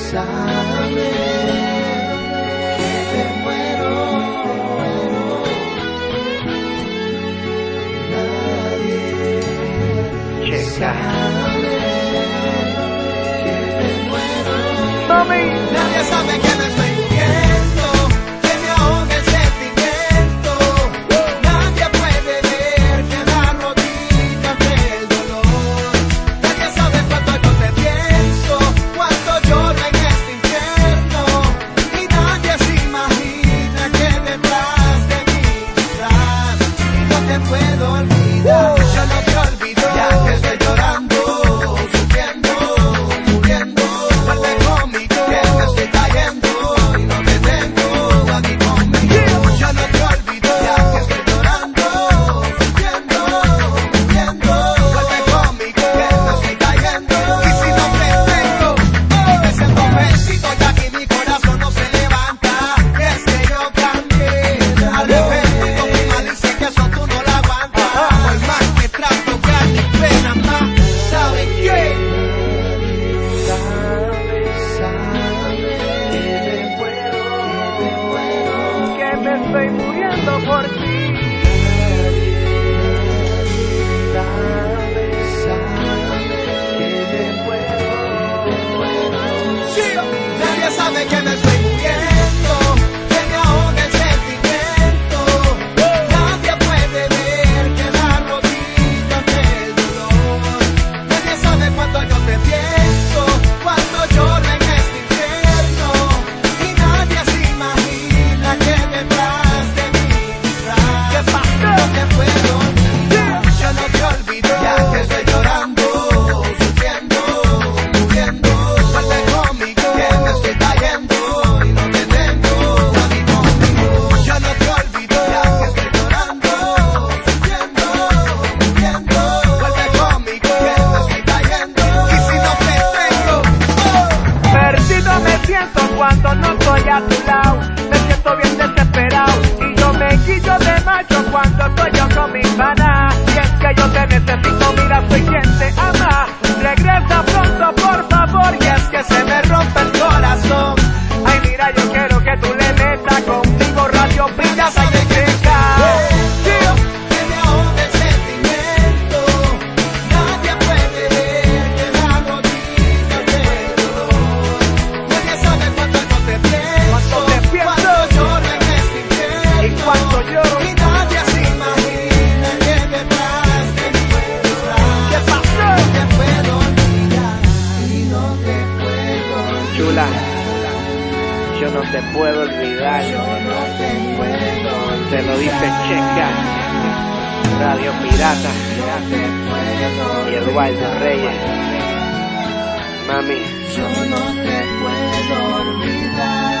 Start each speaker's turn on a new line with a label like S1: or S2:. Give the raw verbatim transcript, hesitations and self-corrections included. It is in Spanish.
S1: sabe que te muero. Nadie sabe que te muero.
S2: Mami,
S1: nadie sabe que me estoy muriendo, que me ahoga el sentimiento. Nadie puede ver que la rodilla del dolor. Nadie sabe cuánto yo te pienso, cuánto lloro en este infierno. Y nadie se imagina que detrás de mí estás. Y no te puedo olvidar, yo no te olvido. Ya que estoy llorando, sufriendo, muriendo. Vuelve conmigo, que me estoy cayendo y no te tengo aquí conmigo. Yo no te olvido, ya que estoy llorando, sufriendo, muriendo. Vuelve conmigo, que me estoy cayendo y si no te tengo, oh, me siento vencido, ya que mi corazón no se levanta. Y es que yo cambié, arrepentido, mi malicia, que eso tú no la aguantas. Por más que trato, ya ni pena más. ¿Saben qué?
S2: que me estoy muriendo por ti.
S1: Nadie sabe que me estoy muriendo, que me ahoga el sentimiento. Nadie puede ver que la rodilla del dolor. Nadie sabe cuánto yo te pienso, cuánto lloro en este infierno. Y nadie se imagina que detrás de mí estás.
S2: ¿Qué pasó?
S1: No te puedo olvidar, yo no te olvido. Ya que estoy llorando, sufriendo, muriendo. Vuelve conmigo, que me estoy cayendo y no te tengo aquí conmigo. Yo no te olvido, ya que estoy llorando, sufriendo, muriendo. Vuelve conmigo, que me estoy cayendo y si no te tengo, oh.
S2: Perdido me siento cuando no estoy a tu lado. Me siento bien desesperado y yo me quito de macho cuando estoy yo con mi pana. Y es que yo te necesito, mira, soy quien te ama. Regresa pronto, por favor, y es que se me rompe el corazón. Ay, mira, yo quiero que tú le metas conmigo radio brillas y de checa.
S1: Que me ahoga el sentimiento. Nadie puede ver que la rodilla del dolor. Nadie sabe cuánto yo te pienso,
S2: Cuánto te pienso.
S1: cuánto lloro en este infierno.
S2: Y cuánto lloro.
S1: Y nadie se imagina que detrás de mí estás.
S2: ¿Qué pasó?
S1: No te puedo olvidar y no te puedo olvidar.
S2: Chula, yo no te puedo olvidar.
S1: Yo no te puedo olvidar.
S2: Te lo dice Checa, Radio Pirata
S1: No te puedo
S2: y Eduardo Reyes. Mami,
S1: Yo no te puedo olvidar.